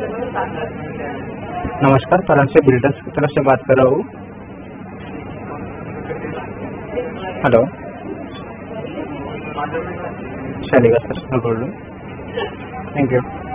नमस्कार, करण से बिल्डर्स की तरफ से बात कर रहा हूँ। हेलो, चलेगा सर, मैं बोल रहा हूँ। Thank you.